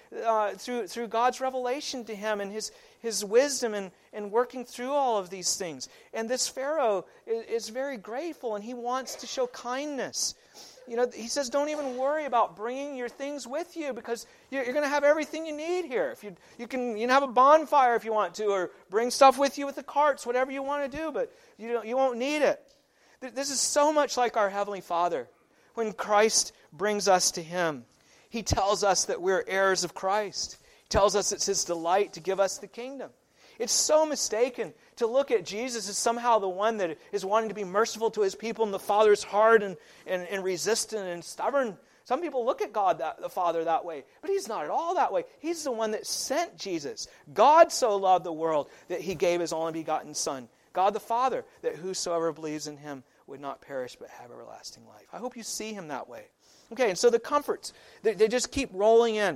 [SPEAKER 1] through God's revelation to him and his wisdom and working through all of these things. And this Pharaoh is very grateful, and he wants to show kindness. He says, don't even worry about bringing your things with you because you're going to have everything you need here. If you can have a bonfire if you want to, or bring stuff with you with the carts, whatever you want to do, but you won't need it. This is so much like our Heavenly Father. When Christ brings us to Him, He tells us that we're heirs of Christ. He tells us it's His delight to give us the kingdom. It's so mistaken to look at Jesus as somehow the one that is wanting to be merciful to His people and the Father's hard and resistant and stubborn. Some people look at God, the Father, that way. But He's not at all that way. He's the one that sent Jesus. God so loved the world that He gave His only begotten Son. God the Father, that whosoever believes in Him would not perish but have everlasting life. I hope you see Him that way. Okay, and so the comforts, they just keep rolling in.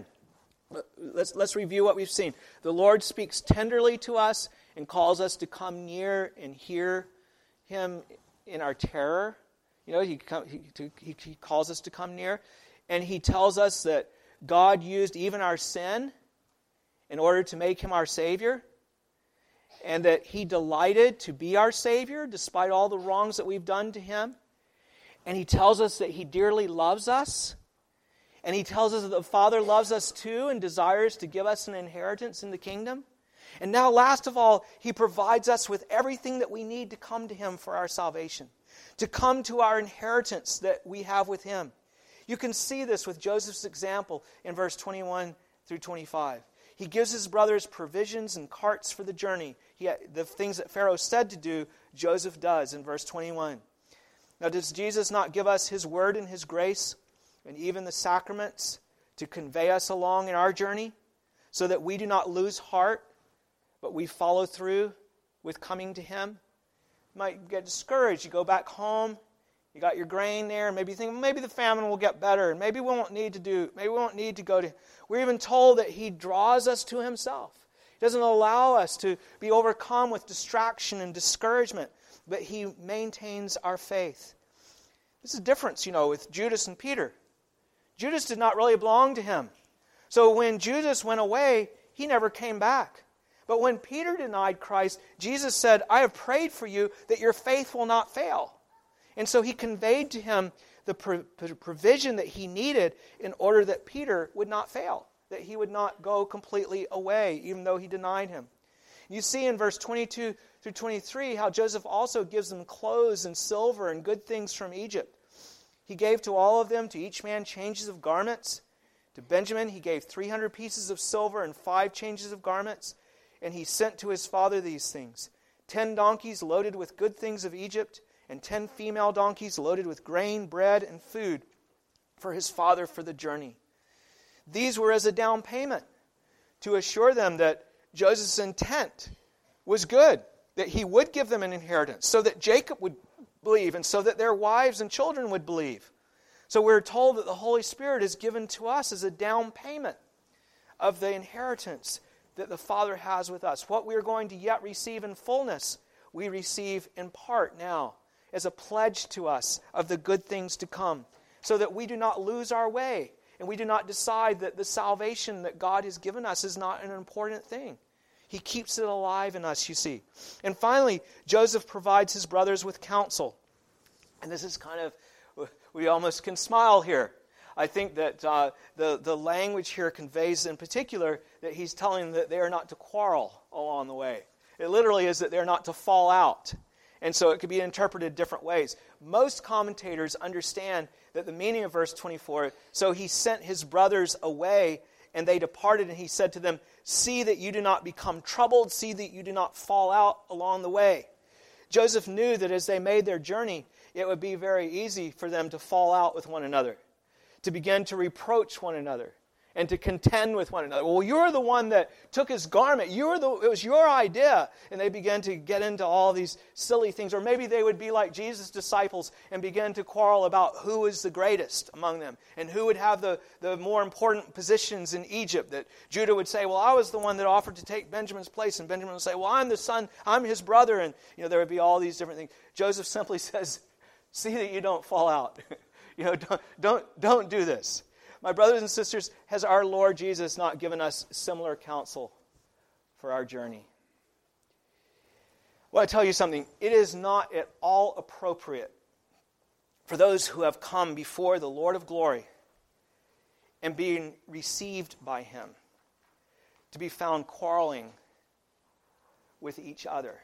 [SPEAKER 1] Let's review what we've seen. The Lord speaks tenderly to us and calls us to come near and hear Him in our terror. He calls us to come near. And He tells us that God used even our sin in order to make Him our Savior. And that He delighted to be our Savior despite all the wrongs that we've done to Him. And He tells us that He dearly loves us. And He tells us that the Father loves us too and desires to give us an inheritance in the kingdom. And now, last of all, He provides us with everything that we need to come to Him for our salvation, to come to our inheritance that we have with Him. You can see this with Joseph's example in verse 21 through 25. He gives his brothers provisions and carts for the journey. The things that Pharaoh said to do, Joseph does in verse 21. Now, does Jesus not give us His word and His grace and even the sacraments to convey us along in our journey so that we do not lose heart, but we follow through with coming to Him? You might get discouraged. You go back home, you got your grain there, and maybe you think, well, maybe the famine will get better, and maybe we won't need to go to. We're even told that He draws us to Himself. He doesn't allow us to be overcome with distraction and discouragement, but He maintains our faith. This is the difference, with Judas and Peter. Judas did not really belong to Him. So when Judas went away, he never came back. But when Peter denied Christ, Jesus said, I have prayed for you that your faith will not fail. And so He conveyed to him the provision that he needed in order that Peter would not fail, that he would not go completely away, even though he denied Him. You see in verse 22 through 23 how Joseph also gives them clothes and silver and good things from Egypt. He gave to all of them, to each man, changes of garments. To Benjamin He gave 300 pieces of silver and 5 changes of garments. And he sent to his father these things: 10 donkeys loaded with good things of Egypt, and 10 female donkeys loaded with grain, bread, and food for his father for the journey. These were as a down payment to assure them that Joseph's intent was good, that he would give them an inheritance, so that Jacob would believe, and so that their wives and children would believe. So we're told that the Holy Spirit is given to us as a down payment of the inheritance that the Father has with us. What we are going to yet receive in fullness, we receive in part now as a pledge to us of the good things to come, so that we do not lose our way and we do not decide that the salvation that God has given us is not an important thing. He keeps it alive in us, you see. And finally, Joseph provides his brothers with counsel. And this is kind of, we almost can smile here. I think that the language here conveys in particular that he's telling them that they are not to quarrel along the way. It literally is that they're not to fall out. And so it could be interpreted different ways. Most commentators understand that the meaning of verse 24, so he sent his brothers away, and they departed, and he said to them, see that you do not become troubled, see that you do not fall out along the way. Joseph knew that as they made their journey, it would be very easy for them to fall out with one another, to begin to reproach one another, and to contend with one another. Well, you're the one that took his garment. It was your idea. And they began to get into all these silly things. Or maybe they would be like Jesus' disciples and begin to quarrel about who is the greatest among them and who would have the more important positions in Egypt. That Judah would say, well, I was the one that offered to take Benjamin's place. And Benjamin would say, well, I'm the son, I'm his brother. And there would be all these different things. Joseph simply says, see that you don't fall out. Don't do this. My brothers and sisters, has our Lord Jesus not given us similar counsel for our journey? Well, I tell you something. It is not at all appropriate for those who have come before the Lord of glory and being received by Him to be found quarreling with each other,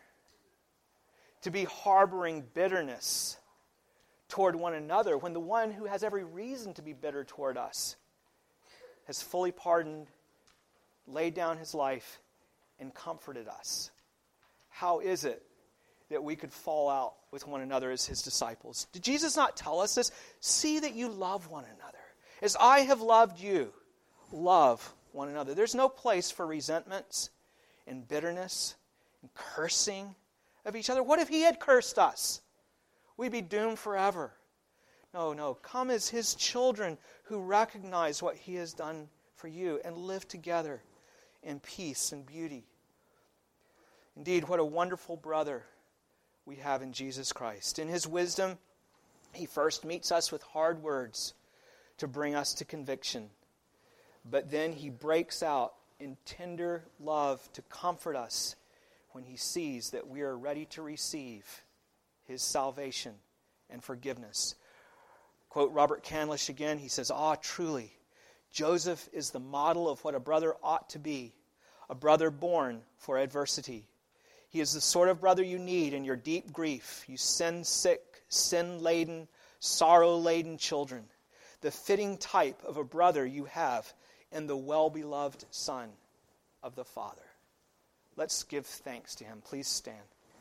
[SPEAKER 1] to be harboring bitterness toward one another, when the one who has every reason to be bitter toward us has fully pardoned, laid down his life, and comforted us. How is it that we could fall out with one another as his disciples? Did Jesus not tell us this? See that you love one another. As I have loved you, love one another. There's no place for resentments and bitterness and cursing of each other. What if he had cursed us? We'd be doomed forever. No. Come as his children who recognize what he has done for you and live together in peace and beauty. Indeed, what a wonderful brother we have in Jesus Christ. In his wisdom, he first meets us with hard words to bring us to conviction. But then he breaks out in tender love to comfort us when he sees that we are ready to receive his salvation and forgiveness. Quote Robert Candlish again. He says, truly, Joseph is the model of what a brother ought to be, a brother born for adversity. He is the sort of brother you need in your deep grief, you sin-sick, sin-laden, sorrow-laden children, the fitting type of a brother you have in the well-beloved Son of the Father. Let's give thanks to him. Please stand.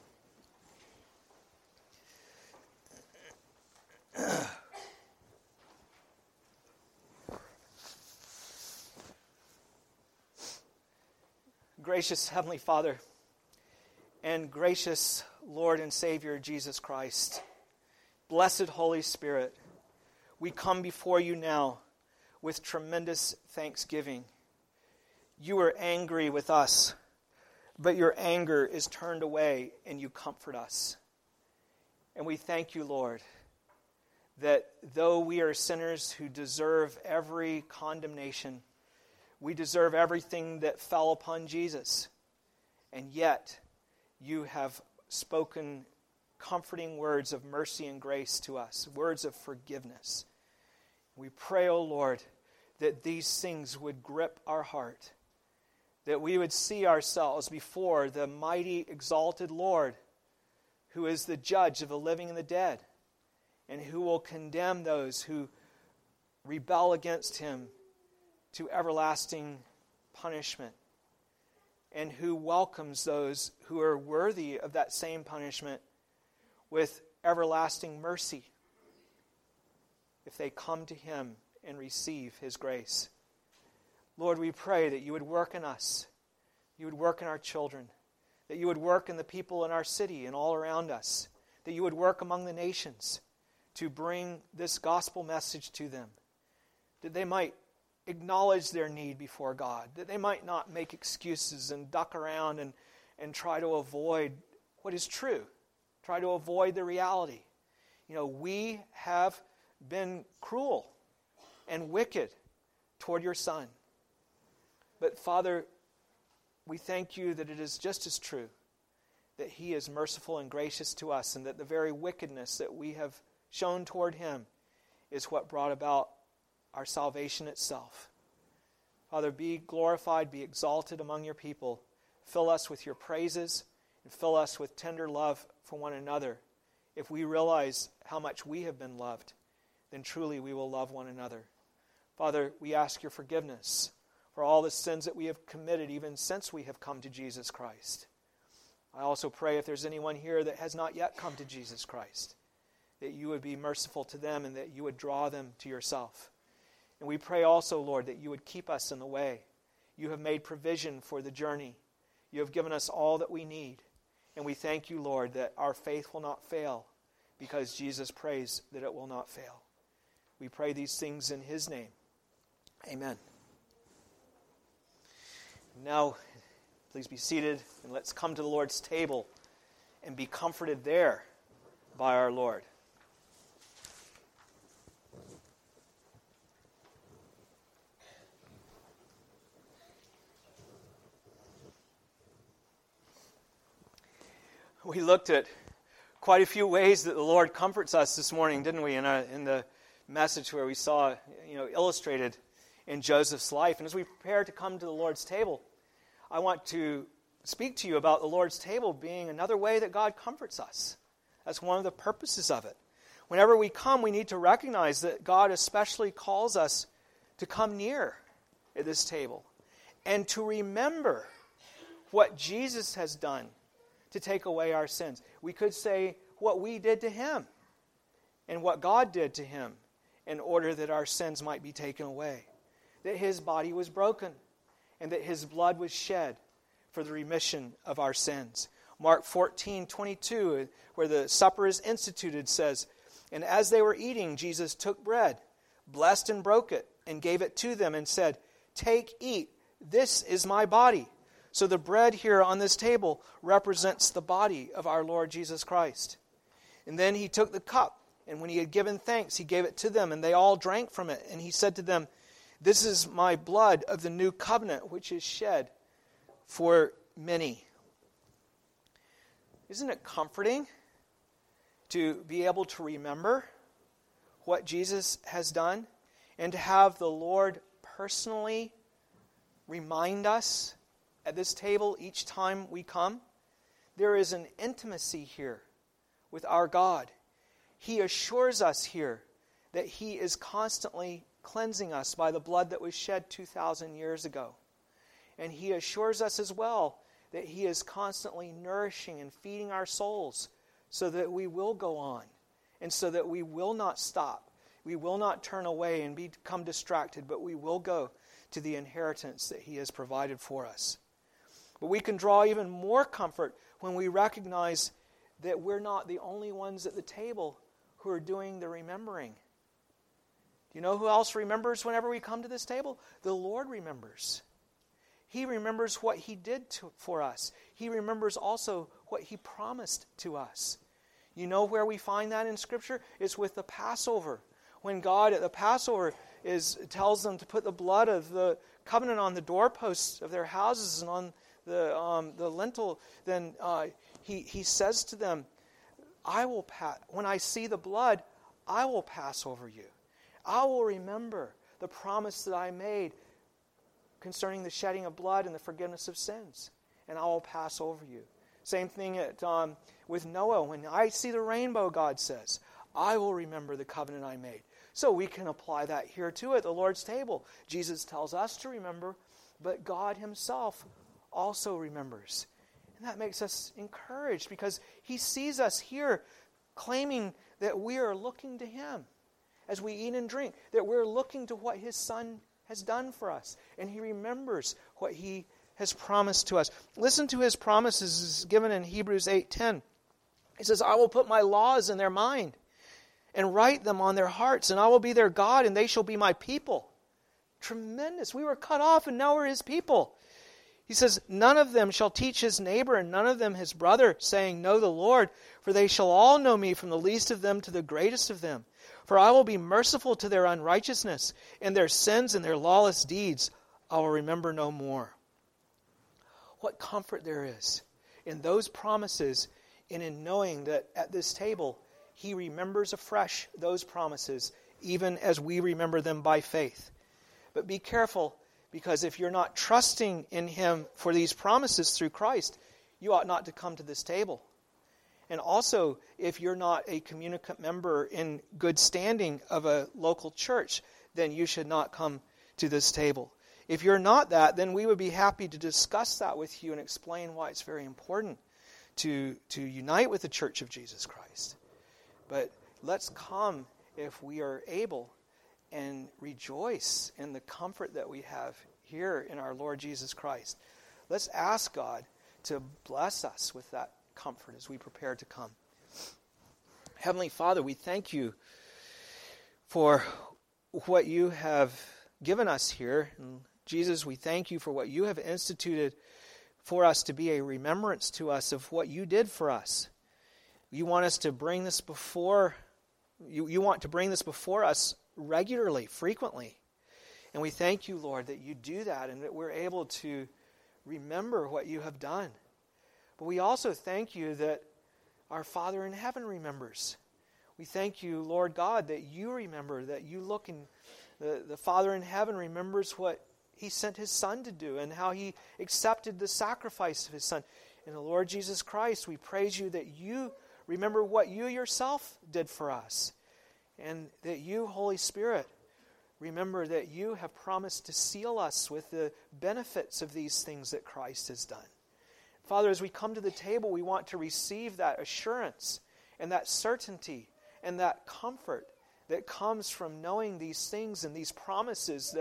[SPEAKER 1] Gracious Heavenly Father and gracious Lord and Savior Jesus Christ, blessed Holy Spirit, we come before you now with tremendous thanksgiving. You are angry with us, but your anger is turned away and you comfort us. And we thank you, Lord, that though we are sinners who deserve every condemnation, we deserve everything that fell upon Jesus. And yet, you have spoken comforting words of mercy and grace to us, words of forgiveness. We pray, O Lord, that these things would grip our heart, that we would see ourselves before the mighty, exalted Lord, who is the judge of the living and the dead, and who will condemn those who rebel against him to everlasting punishment, and who welcomes those who are worthy of that same punishment with everlasting mercy if they come to him and receive his grace. Lord, we pray that you would work in us, you would work in our children, that you would work in the people in our city and all around us, that you would work among the nations to bring this gospel message to them, that they might acknowledge their need before God, that they might not make excuses and duck around and try to avoid what is true, try to avoid the reality. We have been cruel and wicked toward your Son. But Father, we thank you that it is just as true that he is merciful and gracious to us, and that the very wickedness that we have shown toward him is what brought about our salvation itself. Father, be glorified, be exalted among your people. Fill us with your praises and fill us with tender love for one another. If we realize how much we have been loved, then truly we will love one another. Father, we ask your forgiveness for all the sins that we have committed even since we have come to Jesus Christ. I also pray if there's anyone here that has not yet come to Jesus Christ, that you would be merciful to them and that you would draw them to yourself. And we pray also, Lord, that you would keep us in the way. You have made provision for the journey. You have given us all that we need. And we thank you, Lord, that our faith will not fail because Jesus prays that it will not fail. We pray these things in his name. Amen. Now, please be seated and let's come to the Lord's table and be comforted there by our Lord. We looked at quite a few ways that the Lord comforts us this morning, didn't we, in the message where we saw illustrated in Joseph's life. And as we prepare to come to the Lord's table, I want to speak to you about the Lord's table being another way that God comforts us. That's one of the purposes of it. Whenever we come, we need to recognize that God especially calls us to come near at this table and to remember what Jesus has done to take away our sins. We could say what we did to him and what God did to him in order that our sins might be taken away. That his body was broken and that his blood was shed for the remission of our sins. Mark 14:22, where the supper is instituted, says, "And as they were eating, Jesus took bread, blessed and broke it, and gave it to them and said, 'Take, eat, this is my body.'" So the bread here on this table represents the body of our Lord Jesus Christ. And then he took the cup, and when he had given thanks, he gave it to them, and they all drank from it. And he said to them, "This is my blood of the new covenant, which is shed for many." Isn't it comforting to be able to remember what Jesus has done and to have the Lord personally remind us at this table each time we come? There is an intimacy here with our God. He assures us here that he is constantly cleansing us by the blood that was shed 2,000 years ago. And he assures us as well that he is constantly nourishing and feeding our souls so that we will go on and so that we will not stop. We will not turn away and become distracted, but we will go to the inheritance that he has provided for us. But we can draw even more comfort when we recognize that we're not the only ones at the table who are doing the remembering. Do you know who else remembers whenever we come to this table? The Lord remembers. He remembers what he did for us. He remembers also what he promised to us. You know where we find that in Scripture? It's with the Passover. When God at the Passover tells them to put the blood of the covenant on the doorposts of their houses and on the lintel, then he says to them, when I see the blood, I will pass over you. I will remember the promise that I made concerning the shedding of blood and the forgiveness of sins, and I will pass over you. Same thing with Noah. When I see the rainbow, God says, I will remember the covenant I made. So we can apply that here too at the Lord's table. Jesus tells us to remember, but God himself also remembers. And that makes us encouraged because he sees us here claiming that we are looking to him as we eat and drink, that we're looking to what his Son has done for us. And he remembers what he has promised to us. Listen to his promises given in Hebrews 8:10. He says, I will put my laws in their mind, and write them on their hearts, and I will be their God, and they shall be my people. Tremendous. We were cut off, and now we're his people. He says, none of them shall teach his neighbor, and none of them his brother, saying, know the Lord, for they shall all know me, from the least of them to the greatest of them. For I will be merciful to their unrighteousness, and their sins and their lawless deeds I will remember no more. What comfort there is in those promises, and in knowing that at this table he remembers afresh those promises, even as we remember them by faith. But be careful, because if you're not trusting in him for these promises through Christ, you ought not to come to this table. And also, if you're not a communicant member in good standing of a local church, then you should not come to this table. If you're not that, then we would be happy to discuss that with you and explain why it's very important to unite with the Church of Jesus Christ. But let's come, if we are able, and rejoice in the comfort that we have here in our Lord Jesus Christ. Let's ask God to bless us with that comfort as we prepare to come. Heavenly Father, we thank you for what you have given us here. And Jesus, we thank you for what you have instituted for us to be a remembrance to us of what you did for us. You want us to bring this before you want to bring this before us regularly, frequently. And we thank you, Lord, that you do that and that we're able to remember what you have done. But we also thank you that our Father in heaven remembers. We thank you, Lord God, that you remember, that you look and the Father in heaven remembers what he sent his Son to do and how he accepted the sacrifice of his Son. In the Lord Jesus Christ, we praise you that you remember what you yourself did for us. And that you, Holy Spirit, remember that you have promised to seal us with the benefits of these things that Christ has done. Father, as we come to the table, we want to receive that assurance and that certainty and that comfort that comes from knowing these things and these promises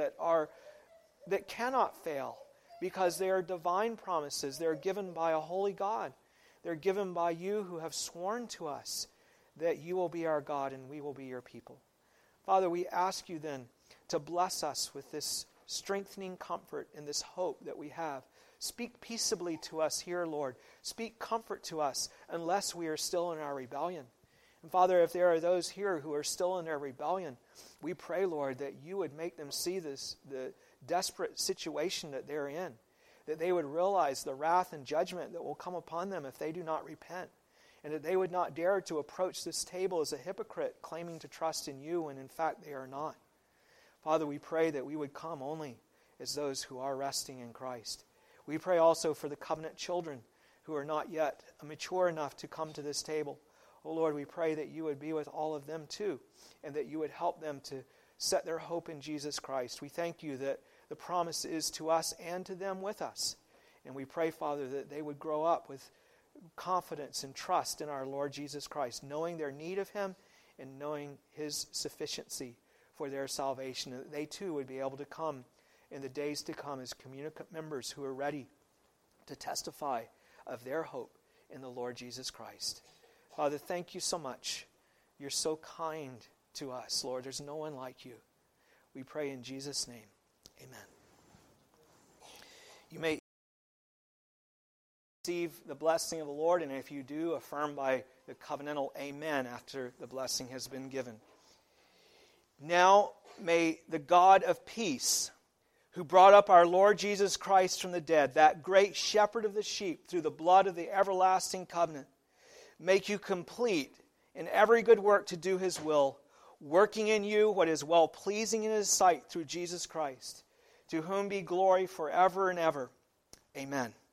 [SPEAKER 1] that cannot fail, because they are divine promises. They are given by a holy God. They're given by you who have sworn to us that you will be our God and we will be your people. Father, we ask you then to bless us with this strengthening comfort and this hope that we have. Speak peaceably to us here, Lord. Speak comfort to us unless we are still in our rebellion. And Father, if there are those here who are still in their rebellion, we pray, Lord, that you would make them see the desperate situation that they're in, that they would realize the wrath and judgment that will come upon them if they do not repent, and that they would not dare to approach this table as a hypocrite, claiming to trust in you when in fact they are not. Father, we pray that we would come only as those who are resting in Christ. We pray also for the covenant children who are not yet mature enough to come to this table. Oh Lord, we pray that you would be with all of them too, and that you would help them to set their hope in Jesus Christ. We thank you that the promise is to us and to them with us. And we pray, Father, that they would grow up with confidence and trust in our Lord Jesus Christ, knowing their need of him and knowing his sufficiency for their salvation, and that they too would be able to come in the days to come as communicant members who are ready to testify of their hope in the Lord Jesus Christ. Father, thank you so much. You're so kind to us, Lord. There's no one like you. We pray in Jesus' name. Amen. You may receive the blessing of the Lord, and if you do, affirm by the covenantal amen after the blessing has been given. Now may the God of peace, who brought up our Lord Jesus Christ from the dead, that great shepherd of the sheep, through the blood of the everlasting covenant, make you complete in every good work to do his will, working in you what is well-pleasing in his sight through Jesus Christ, to whom be glory forever and ever. Amen.